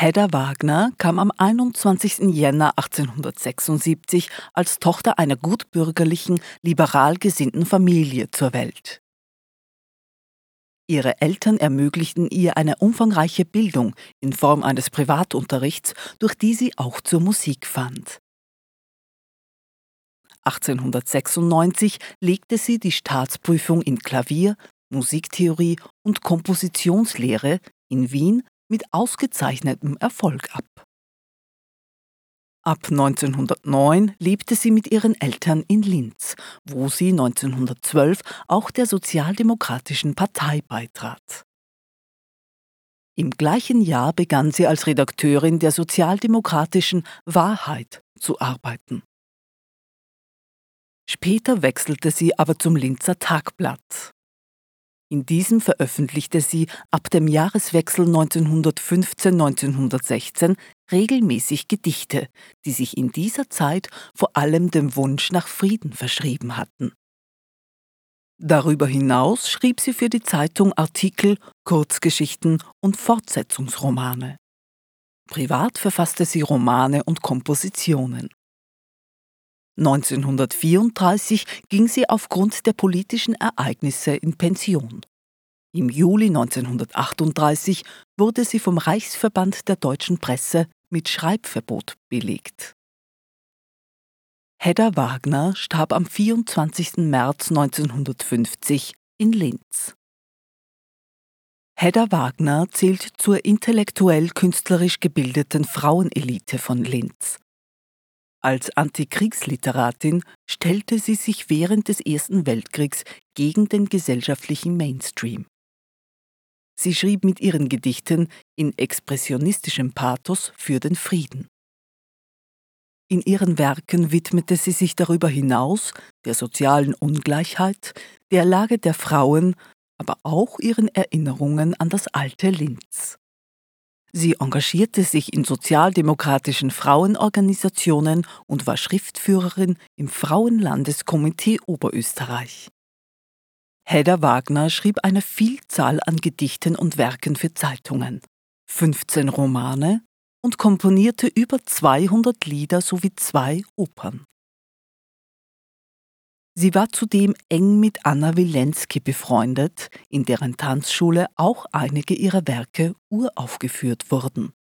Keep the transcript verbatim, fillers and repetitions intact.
Hedda Wagner kam am einundzwanzigsten Jänner achtzehnhundertsechsundsiebzig als Tochter einer gutbürgerlichen, liberal gesinnten Familie zur Welt. Ihre Eltern ermöglichten ihr eine umfangreiche Bildung in Form eines Privatunterrichts, durch die sie auch zur Musik fand. achtzehnhundertsechsundneunzig legte sie die Staatsprüfung in Klavier, Musiktheorie und Kompositionslehre in Wien mit ausgezeichnetem Erfolg ab. Ab neunzehnhundertneun lebte sie mit ihren Eltern in Linz, wo sie neunzehnhundertzwölf auch der Sozialdemokratischen Partei beitrat. Im gleichen Jahr begann sie als Redakteurin der sozialdemokratischen Wahrheit zu arbeiten. Später wechselte sie aber zum Linzer Tagblatt. In diesem veröffentlichte sie ab dem Jahreswechsel neunzehnhundertfünfzehn neunzehnhundertsechzehn regelmäßig Gedichte, die sich in dieser Zeit vor allem dem Wunsch nach Frieden verschrieben hatten. Darüber hinaus schrieb sie für die Zeitung Artikel, Kurzgeschichten und Fortsetzungsromane. Privat verfasste sie Romane und Kompositionen. neunzehnhundertvierunddreißig ging sie aufgrund der politischen Ereignisse in Pension. Im Juli neunzehnhundertachtunddreißig wurde sie vom Reichsverband der deutschen Presse mit Schreibverbot belegt. Hedda Wagner starb am vierundzwanzigsten März neunzehnhundertfünfzig in Linz. Hedda Wagner zählt zur intellektuell-künstlerisch gebildeten Frauenelite von Linz. Als Antikriegsliteratin stellte sie sich während des Ersten Weltkriegs gegen den gesellschaftlichen Mainstream. Sie schrieb mit ihren Gedichten in expressionistischem Pathos für den Frieden. In ihren Werken widmete sie sich darüber hinaus der sozialen Ungleichheit, der Lage der Frauen, aber auch ihren Erinnerungen an das alte Linz. Sie engagierte sich in sozialdemokratischen Frauenorganisationen und war Schriftführerin im Frauenlandeskomitee Oberösterreich. Hedda Wagner schrieb eine Vielzahl an Gedichten und Werken für Zeitungen, fünfzehn Romane und komponierte über zweihundert Lieder sowie zwei Opern. Sie war zudem eng mit Anna Wilenski befreundet, in deren Tanzschule auch einige ihrer Werke uraufgeführt wurden.